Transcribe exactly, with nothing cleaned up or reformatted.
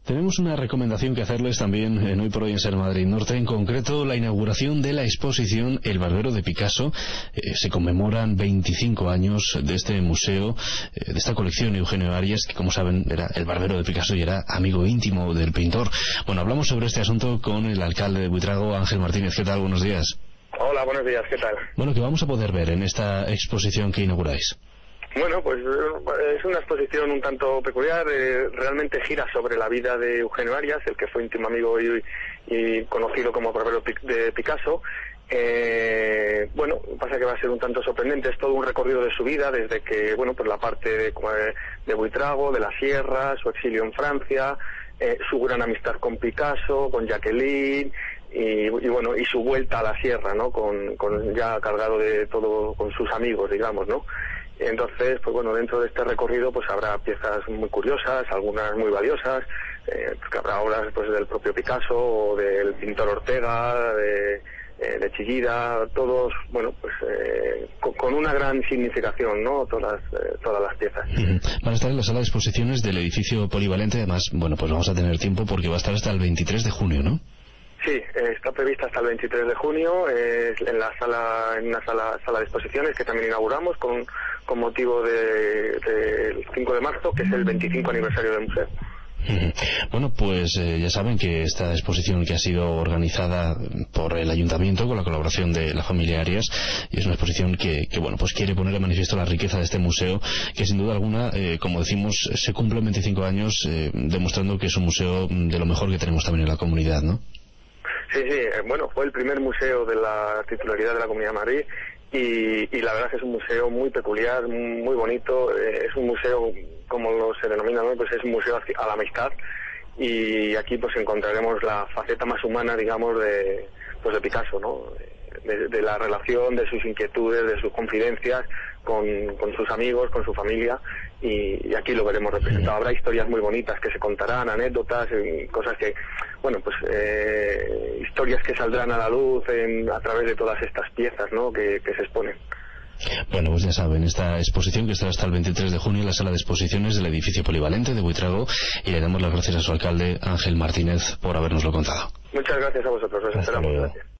Tenemos una recomendación que hacerles también en Hoy por Hoy en Ser Madrid Norte, en concreto la inauguración de la exposición El Barbero de Picasso. Eh, se conmemoran veinticinco años de este museo, eh, de esta colección Eugenio Arias, que como saben era el barbero de Picasso y era amigo íntimo del pintor. Bueno, hablamos sobre este asunto con el alcalde de Buitrago, Ángel Martínez. ¿Qué tal? Buenos días. Hola, buenos días. ¿Qué tal? Bueno, ¿qué vamos a poder ver en esta exposición que inauguráis? Bueno, pues es una exposición un tanto peculiar, eh, realmente gira sobre la vida de Eugenio Arias, el que fue íntimo amigo y, y conocido como barbero de Picasso. Eh, bueno, pasa que va a ser un tanto sorprendente, es todo un recorrido de su vida, desde que, bueno, pues la parte de, de Buitrago, de la sierra, su exilio en Francia, eh, su gran amistad con Picasso, con Jacqueline, y, y bueno, y su vuelta a la sierra, ¿no? Con, con ya cargado de todo, con sus amigos, digamos, ¿no? Entonces, pues bueno, dentro de este recorrido pues habrá piezas muy curiosas, algunas muy valiosas, eh, que habrá obras pues del propio Picasso o del pintor Ortega, de, eh, de Chillida, todos, bueno, pues eh, con, con una gran significación, ¿no? Todas, eh, todas las piezas. Van a estar en la sala de exposiciones del edificio polivalente, además, bueno, pues vamos a tener tiempo porque va a estar hasta el veintitrés de junio, ¿no? Sí, está prevista hasta el veintitrés de junio, eh, en la sala, en una sala, sala de exposiciones que también inauguramos con, con motivo del de, cinco de marzo, que es el veinticinco aniversario del museo. Bueno, pues eh, ya saben que esta exposición que ha sido organizada por el Ayuntamiento con la colaboración de la familia Arias, y es una exposición que, que bueno, pues quiere poner de manifiesto la riqueza de este museo, que sin duda alguna, eh, como decimos, se cumplen veinticinco años, eh, demostrando que es un museo de lo mejor que tenemos también en la comunidad, ¿no? Sí, sí, bueno, fue el primer museo de la titularidad de la Comunidad de Madrid y, y la verdad es que es un museo muy peculiar, muy bonito, eh, es un museo, como lo se denomina, ¿no? Pues es un museo a la amistad y aquí pues encontraremos la faceta más humana, digamos, de, pues de Picasso, ¿no? De, de la relación, de sus inquietudes, de sus confidencias con, con sus amigos, con su familia, y, y aquí lo veremos representado. Habrá historias muy bonitas que se contarán, anécdotas, cosas que, bueno, pues eh, historias que saldrán a la luz en, a través de todas estas piezas, ¿no? que, que se exponen. Bueno, pues ya saben, esta exposición que estará hasta el veintitrés de junio en la sala de exposiciones del edificio polivalente de Buitrago, y le damos las gracias a su alcalde, Ángel Martínez, por habernoslo contado. Muchas gracias a vosotros, os esperamos. Gracias.